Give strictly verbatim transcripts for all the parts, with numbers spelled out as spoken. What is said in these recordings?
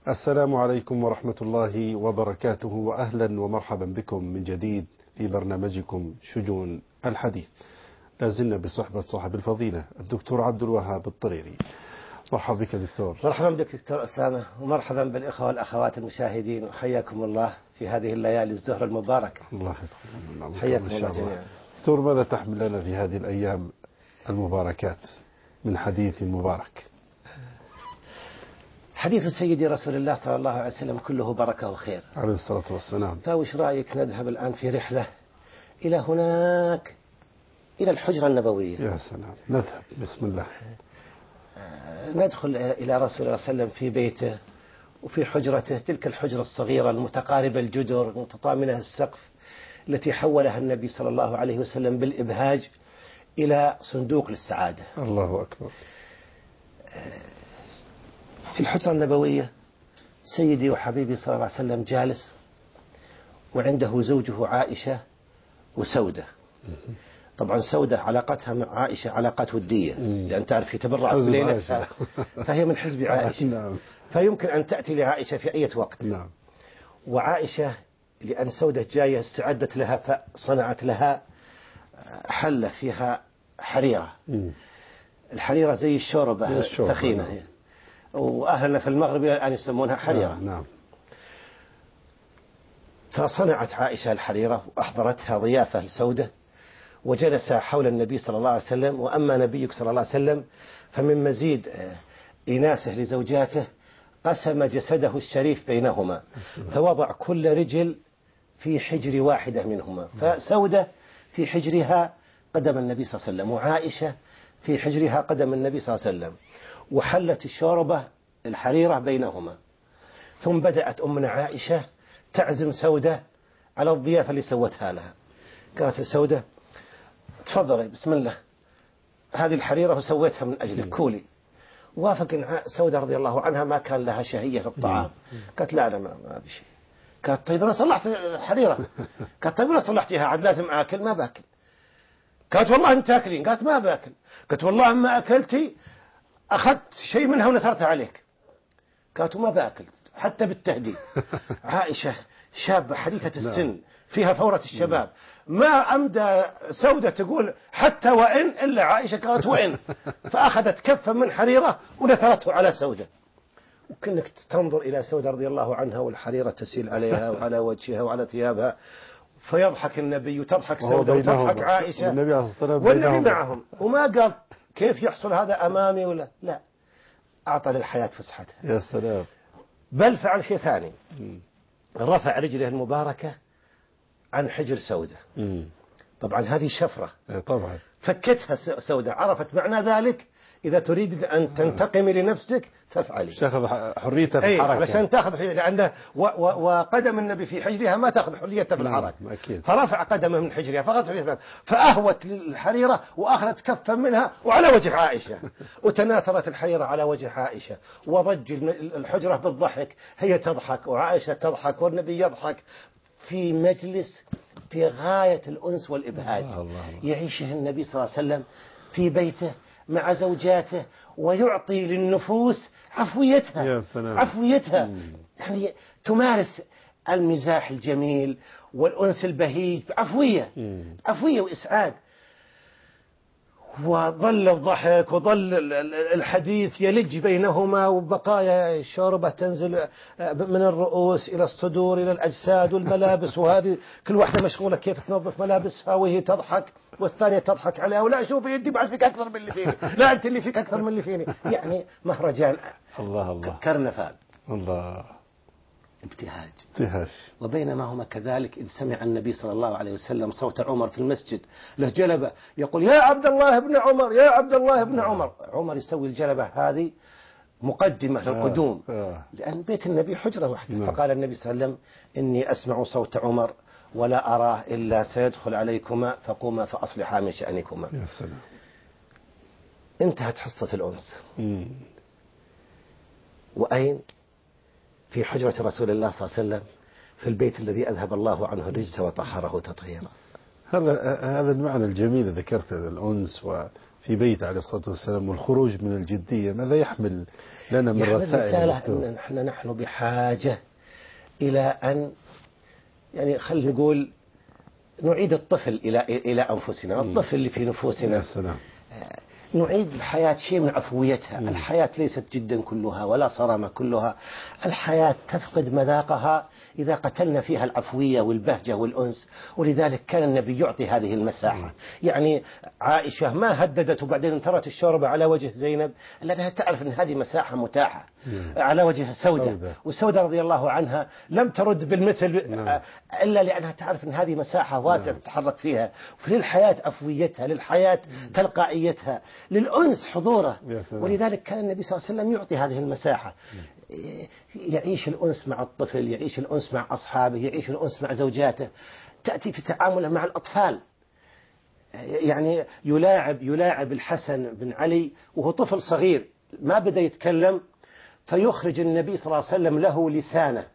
السلام عليكم ورحمة الله وبركاته، وأهلا ومرحبا بكم من جديد في برنامجكم شجون الحديث. لازلنا بصحبة صاحب الفضيلة الدكتور عبد الوهاب الطريري. مرحبا بك دكتور. مرحبا بك دكتور أسامة، ومرحبا بالإخوة والأخوات المشاهدين، وحياكم الله في هذه الليالي الزهرة المباركة. الله يدخل. حياكم الله جميعا. دكتور، ماذا تحمل لنا في هذه الأيام المباركات من حديث مبارك؟ حديث سيدي رسول الله صلى الله عليه وسلم كله بركة وخير عليه الصلاة والسلام. فوش رأيك نذهب الآن في رحلة إلى هناك، إلى الحجرة النبوية؟ يا سلام، نذهب بسم الله. ندخل إلى رسول الله صلى الله عليه وسلم في بيته وفي حجرته، تلك الحجرة الصغيرة المتقاربة الجدر المتطامنة السقف، التي حولها النبي صلى الله عليه وسلم بالإبهاج إلى صندوق للسعادة. الله أكبر. في الحجرة النبوية سيدي وحبيبي صلى الله عليه وسلم جالس، وعنده زوجه عائشة وسودة. طبعا سودة علاقتها مع عائشة علاقات ودية، لأن تعرف تبرعت بليلتها، فهي من حزب عائشة، فيمكن أن تأتي لعائشة في أي وقت. نعم. وعائشة لأن سودة جاية استعدت لها، فصنعت لها حلة فيها حريرة. الحريرة زي الشوربة ثخينة، نعم. وأهلنا في المغرب إلى الآن يسمونها حريرة. نعم. فصنعت عائشة الحريرة وأحضرتها ضيافة لسودة، وجلس حول النبي صلى الله عليه وسلم. وأما نبيك صلى الله عليه وسلم فمن مزيد إناسه لزوجاته قسم جسده الشريف بينهما، فوضع كل رجل في حجر واحدة منهما، فسودة في حجرها قدم النبي صلى الله عليه وسلم، وعائشة في حجرها قدم النبي صلى الله عليه وسلم، وحلت الشوربة الحريرة بينهما. ثم بدأت أمنا عائشة تعزم سودة على الضيافة اللي سوتها لها. قالت سودة تفضلي بسم الله، هذه الحريرة وسويتها من أجلك، كولي. وافق سودة رضي الله عنها، ما كان لها شهية في الطعام. قالت لا أنا ما, ما بشيء. قالت طيب أنا صلحت الحريرة. قالت طيب أنا صلحتها عاد لازم آكل؟ ما باكل. قالت والله أنت تاكلين؟ قالت ما باكل. قالت والله ما أكلتي أخذت شيء منها ونثرت عليك. قالت ما باكل حتى بالتهديد. عائشة شابة حديثة السن فيها فورة الشباب، ما أمدى سودة تقول حتى وإن إلا عائشة قالت وإن، فأخذت كفا من حريرة ونثرته على سودة. وكأنك تنظر إلى سودة رضي الله عنها والحريرة تسيل عليها وعلى وجهها وعلى ثيابها، فيضحك النبي وتضحك سودة وتضحك عائشة والنبي معهم، وما قال كيف يحصل هذا أمامي ولا لا، أعطى للحياة فسحتها. يا سلام. بل فعل شيء ثاني، رفع رجله المباركة عن حجر سودة. طبعا هذه شفرة، طبعا فكتها سودة، عرفت معنى ذلك. إذا تريد أن تنتقمي لنفسك فافعلي، تأخذ حريتها في الحركة. علشان تأخذ حريتها، لأنه وقدم النبي في حجرها ما تأخذ حريتها في الحركة. فرفع قدمه من حجرها فأخذت حريتها، فأهوت للحريرة وأخذت كفا منها وعلى وجه عائشة، وتناثرت الحريرة على وجه عائشة، وضج الحجرة بالضحك، هي تضحك وعائشة تضحك والنبي يضحك، في مجلس في غاية الأنس والإبهاج. الله الله. يعيشه النبي صلى الله عليه وسلم في بيته مع زوجاته، ويعطي للنفوس عفويتها. يا سلام. عفويتها يعني تمارس المزاح الجميل والأنس البهيج بعفوية، عفوية وإسعاد. وظل الضحك وظل الحديث يلج بينهما، وبقايا الشوربة تنزل من الرؤوس إلى الصدور إلى الأجساد والملابس، وهذه كل واحدة مشغولة كيف تنظف ملابسها، وهي تضحك والثانية تضحك عليها، ولا شوف يدي بعد فيك أكثر من اللي فيني، لا أنت اللي فيك أكثر من اللي فيني، يعني مهرجان. الله الله. كرنفال. الله. ابتهاج. ابتهاج. وبينما هما كذلك إذ سمع النبي صلى الله عليه وسلم صوت عمر في المسجد له جلبة يقول يا عبد الله بن عمر يا عبد الله بن عمر. عمر يسوي الجلبة هذه مقدمة للقدوم، لأن بيت النبي حجرة واحدة. فقال النبي صلى الله عليه وسلم إني أسمع صوت عمر ولا أراه إلا سيدخل عليكما فقوما فأصلحا من شأنكما. يا سلام. انتهت حصة الأنس. وأين؟ في حجرة رسول الله صلى الله عليه وسلم، في البيت الذي أذهب الله عنه الرجس وطهره تطهيرا. هذا هذا المعنى الجميل ذكرت الأنس وفي بيت عليه الصلاة والسلام والخروج من الجدية، ماذا يحمل لنا من رسائل؟ إن نحن نحن بحاجة إلى أن يعني خلينا نقول نعيد الطفل إلى إلى أنفسنا، الطفل اللي في نفوسنا. يا سلام. نعيد الحياة شيء من عفويتها. مم. الحياة ليست جدا كلها ولا صرامة كلها، الحياة تفقد مذاقها إذا قتلنا فيها العفوية والبهجة والأنس. ولذلك كان النبي يعطي هذه المساحة. مم. يعني عائشة ما هددت وبعدين انثرت الشوربة على وجه زينب لأنها تعرف أن هذه مساحة متاحة. مم. على وجه سودة. سودة وسودة رضي الله عنها لم ترد بالمثل. نعم. إلا لأنها تعرف أن هذه مساحة واسعة. نعم. تتحرك فيها. فللحياة عفويتها، للحياة تلقائيتها، للأنس حضوره. ولذلك كان النبي صلى الله عليه وسلم يعطي هذه المساحة. يعيش الأنس مع الطفل، يعيش الأنس مع أصحابه، يعيش الأنس مع زوجاته. تأتي في تعامله مع الأطفال، يعني يلاعب يلاعب الحسن بن علي وهو طفل صغير ما بدأ يتكلم، فيخرج النبي صلى الله عليه وسلم له لسانه،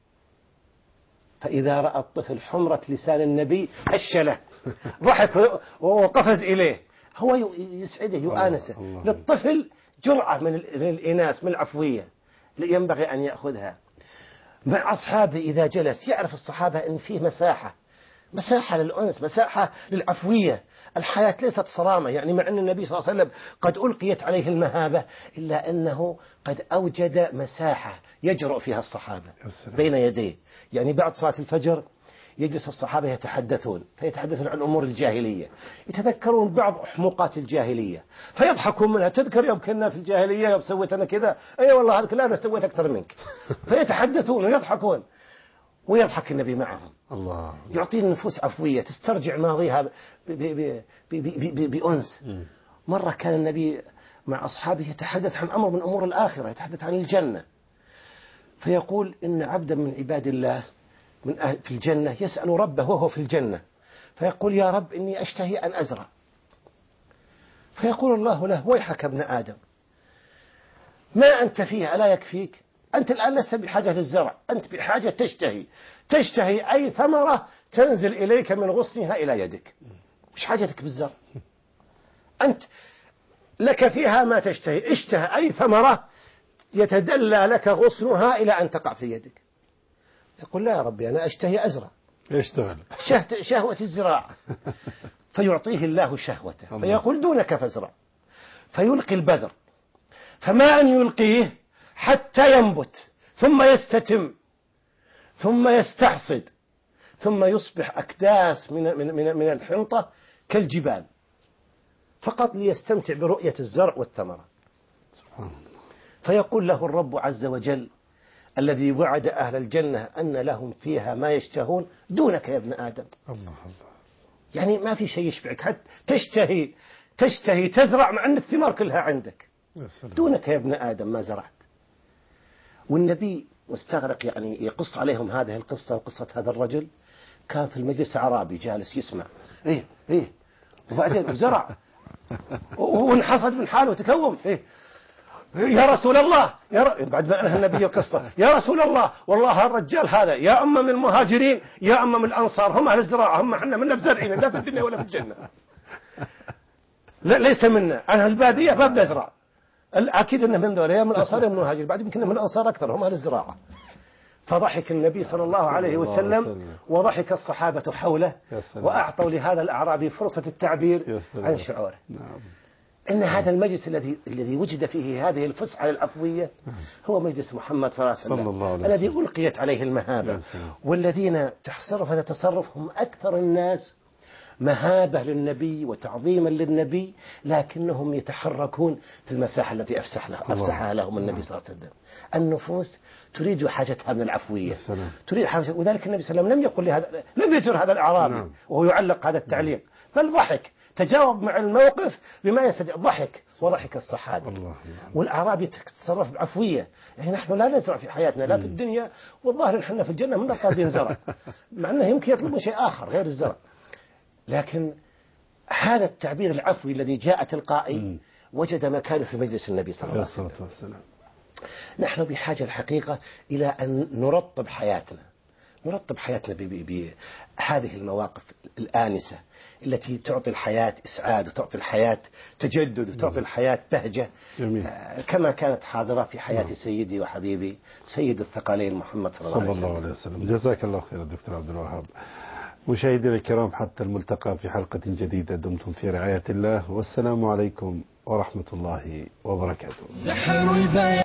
فإذا رأى الطفل حمرة لسان النبي هشله، ضحك وقفز إليه. هو يسعده يؤانسه. الله الله. للطفل جرعة من الإناس، من العفوية ينبغي أن يأخذها مع أصحابه. إذا جلس يعرف الصحابة أن فيه مساحة، مساحة للأنس، مساحة للعفوية. الحياة ليست صرامة، يعني مع أن النبي صلى الله عليه وسلم قد ألقيت عليه المهابة إلا أنه قد أوجد مساحة يجرؤ فيها الصحابة بين يديه. يعني بعد صلاة الفجر يجلس الصحابة يتحدثون، فيتحدثون عن أمور الجاهلية، يتذكرون بعض حموقات الجاهلية فيضحكون منها. تذكر يوم كنا في الجاهلية يوم سويت أنا كذا؟ أي والله هذا لا أنا سويت أكثر منك. فيتحدثون ويضحكون ويضحك النبي معهم. الله. يعطي النفوس عفوية تسترجع ماضيها بأنس. مرة كان النبي مع أصحابه يتحدث عن أمر من أمور الآخرة، يتحدث عن الجنة، فيقول إن عبدا من عباد الله من أهل في الجنة يسأل ربه وهو في الجنة فيقول يا رب إني أشتهي أن أزرع، فيقول الله له ويحك ابن آدم ما أنت فيه ألا يكفيك؟ أنت الآن لست بحاجة للزرع، أنت بحاجة تشتهي تشتهي أي ثمرة تنزل إليك من غصنها إلى يدك. مش حاجتك بالزرع، أنت لك فيها ما تشتهي، اشتهى أي ثمرة يتدلى لك غصنها إلى أن تقع في يدك. يقول لا يا ربي أنا أشتهي أزرع، يشتغل شهوة الزراعة. فيعطيه الله شهوته فيقول دونك فازرع، فيلقي البذر، فما أن يلقيه حتى ينبت ثم يستتم ثم يستحصد ثم يصبح أكداس من, من, من, من الحنطة كالجبال، فقط ليستمتع برؤية الزرع والثمرة. فيقول له الرب عز وجل الذي وعد أهل الجنة أن لهم فيها ما يشتهون دونك يا ابن آدم. الله الله. يعني ما في شيء يشبعك، حتى تشتهي تشتهي تزرع مع أن الثمار كلها عندك، دونك يا ابن آدم ما زرعت. والنبي مستغرق يعني يقص عليهم هذه القصة وقصة هذا الرجل. كان في المجلس أعرابي جالس يسمع إيه إيه وبعدين زرع وانحصد من حاله وتكوم إيه يا رسول الله يا ر... بعد ما أنهى النبي القصة يا رسول الله والله الرجال هذا يا أما من المهاجرين يا أما من الأنصار، هم أهل الزراعة، هم احنا منا بزرعين لا في الدنيا ولا في الجنة. لا ليس منا، أنا البادية ما بنزرع. أكيد إنه من ذول يا من الأنصار يا من المهاجرين، بعد يمكن من الأنصار أكثر هم أهل الزراعة. فضحك النبي صلى الله عليه وسلم وضحك الصحابة حوله وأعطوا لهذا الأعرابي فرصة التعبير عن شعوره. نعم. إن هذا المجلس الذي الذي وجد فيه هذه الفسحة العفوية هو مجلس محمد صلى الله عليه وسلم الذي ألقيت عليه المهابة. والذين تحسروا هذا التصرف هم أكثر الناس مهابة للنبي وتعظيما للنبي، لكنهم يتحركون في المساحة التي أفسح له أفسحها لهم النبي صلى الله عليه وسلم. النفوس تريد حاجتها من العفوية، تريد حاجة. وذلك النبي صلى الله عليه وسلم لم يقل لهذا، لم يجر هذا الأعرابي وهو يعلق هذا التعليق، بل ضحك، تجاوب مع الموقف بما يستدعي، ضحك وضحك الصحابة. والأعرابي يتصرف بعفوية. يعني نحن لا نزرع في حياتنا لا في الدنيا، والظاهر نحن في الجنة من طالبين زرع، مع أنه يمكن يطلبون شيء آخر غير الزرع. لكن هذا التعبير العفوي الذي جاء تلقائي وجد مكانه في مجلس النبي صلى الله عليه وسلم. نحن بحاجة الحقيقة إلى أن نرطب حياتنا نرطب حياتنا بهذه المواقف الآنسة التي تعطي الحياة إسعاد وتعطي الحياة تجدد وتعطي الحياة بهجة. جميل. كما كانت حاضرة في حياة سيدي وحبيبي سيد الثقلين محمد صلى الله عليه وسلم. صلى الله عليه وسلم. جزاك الله خير دكتور عبد الوهاب. مشاهدينا الكرام، حتى الملتقى في حلقة جديدة، دمتم في رعاية الله، والسلام عليكم ورحمة الله وبركاته.